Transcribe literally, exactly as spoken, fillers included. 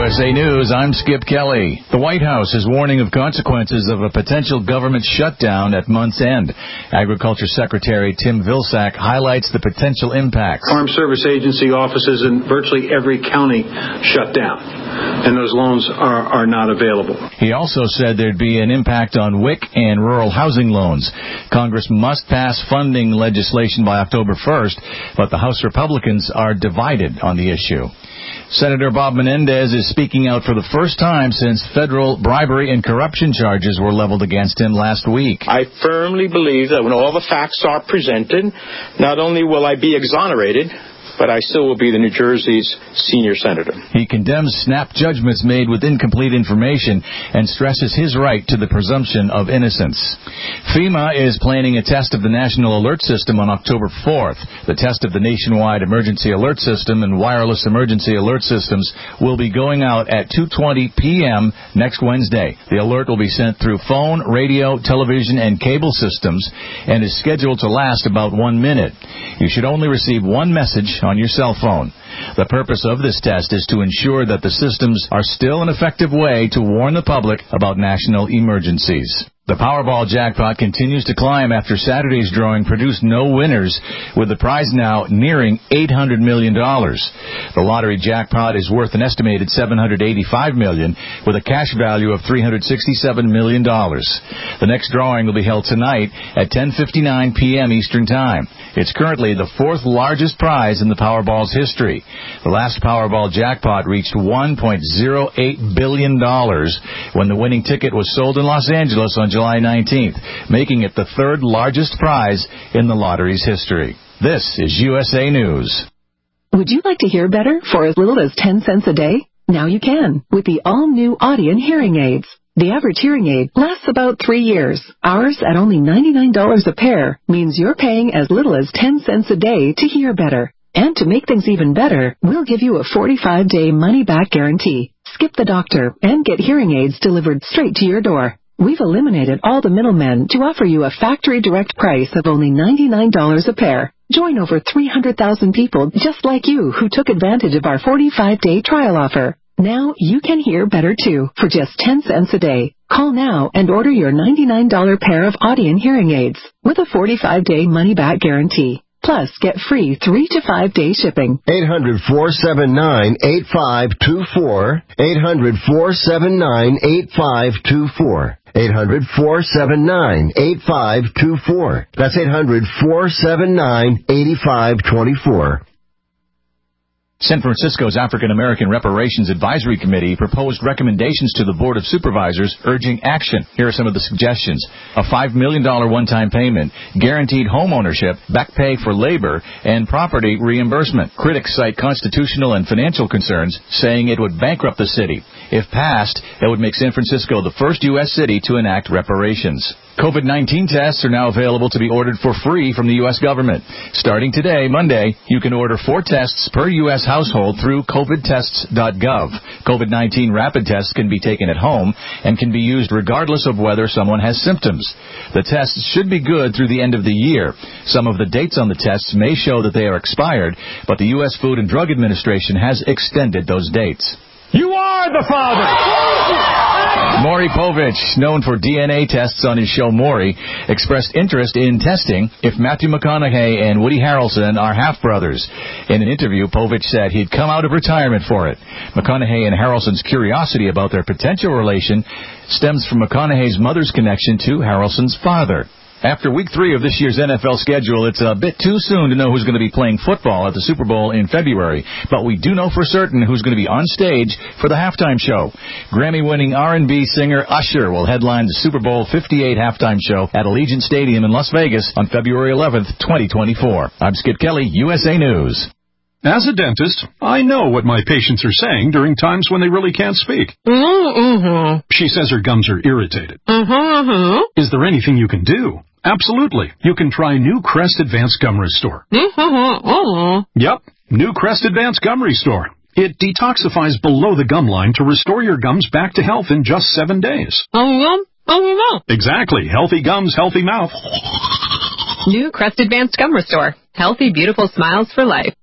S A News, I'm Skip Kelly. The White House is warning of consequences of a potential government shutdown at month's end. Agriculture Secretary Tim Vilsack highlights the potential impacts. Farm Service Agency offices in virtually every county shut down, and those loans are, are not available. He also said there'd be an impact on W I C and rural housing loans. Congress must pass funding legislation by October first, but the House Republicans are divided on the issue. Senator Bob Menendez is speaking out for the first time since federal bribery and corruption charges were leveled against him last week. I firmly believe that when all the facts are presented, not only will I be exonerated, but I still will be the New Jersey's senior senator. He condemns snap judgments made with incomplete information and stresses his right to the presumption of innocence. FEMA is planning a test of the National Alert System on October fourth. The test of the nationwide emergency alert system and wireless emergency alert systems will be going out at two twenty p.m. next Wednesday. The alert will be sent through phone, radio, television, and cable systems and is scheduled to last about one minute. You should only receive one message on your cell phone. The purpose of this test is to ensure that the systems are still an effective way to warn the public about national emergencies. The Powerball jackpot continues to climb after Saturday's drawing produced no winners, with the prize now nearing eight hundred million dollars. The lottery jackpot is worth an estimated seven hundred eighty-five million dollars, with a cash value of three hundred sixty-seven million dollars. The next drawing will be held tonight at ten fifty-nine p.m. Eastern Time. It's currently the fourth largest prize in the Powerball's history. The last Powerball jackpot reached one point oh eight billion dollars when the winning ticket was sold in Los Angeles on July nineteenth, making it the third largest prize in the lottery's history. This is U S A News. Would you like to hear better for as little as ten cents a day? Now you can with the all-new Audien hearing aids. The average hearing aid lasts about three years. Ours, at only ninety-nine dollars a pair, means you're paying as little as ten cents a day to hear better. And to make things even better, we'll give you a forty-five day money-back guarantee. Skip the doctor and get hearing aids delivered straight to your door. We've eliminated all the middlemen to offer you a factory direct price of only ninety-nine dollars a pair. Join over three hundred thousand people just like you who took advantage of our forty-five day trial offer. Now you can hear better too for just ten cents a day. Call now and order your ninety-nine dollars pair of Audien hearing aids with a forty-five day money-back guarantee. Plus, get free three to five day shipping. eight hundred, four seven nine, eight five two four. eight hundred, four seven nine, eight five two four. eight hundred, four seven nine, eight five two four. That's eight hundred, four seven nine, eight five two four. San Francisco's African American Reparations Advisory Committee proposed recommendations to the Board of Supervisors urging action. Here are some of the suggestions. A five million dollars one-time payment, guaranteed home ownership, back pay for labor, and property reimbursement. Critics cite constitutional and financial concerns, saying it would bankrupt the city. If passed, it would make San Francisco the first U S city to enact reparations. COVID nineteen tests are now available to be ordered for free from the U S government. Starting today, Monday, you can order four tests per U S household through covid tests dot gov. COVID nineteen rapid tests can be taken at home and can be used regardless of whether someone has symptoms. The tests should be good through the end of the year. Some of the dates on the tests may show that they are expired, but the U S Food and Drug Administration has extended those dates. You are the father! Maury Povich, known for D N A tests on his show Maury, expressed interest in testing if Matthew McConaughey and Woody Harrelson are half-brothers. In an interview, Povich said he'd come out of retirement for it. McConaughey and Harrelson's curiosity about their potential relation stems from McConaughey's mother's connection to Harrelson's father. After week three of this year's N F L schedule, it's a bit too soon to know who's going to be playing football at the Super Bowl in February. But we do know for certain who's going to be on stage for the halftime show. Grammy-winning R and B singer Usher will headline the Super Bowl fifty-eight halftime show at Allegiant Stadium in Las Vegas on February eleventh, twenty twenty-four. I'm Skip Kelly, U S A News. As a dentist, I know what my patients are saying during times when they really can't speak. Mm-hmm. She says her gums are irritated. Mm-hmm. Is there anything you can do? Absolutely. You can try New Crest Advanced Gum Restore. Mm-hmm. Yep, New Crest Advanced Gum Restore. It detoxifies below the gum line to restore your gums back to health in just seven days. Oh, yeah? Exactly. Healthy gums, healthy mouth. New Crest Advanced Gum Restore. Healthy, beautiful smiles for life.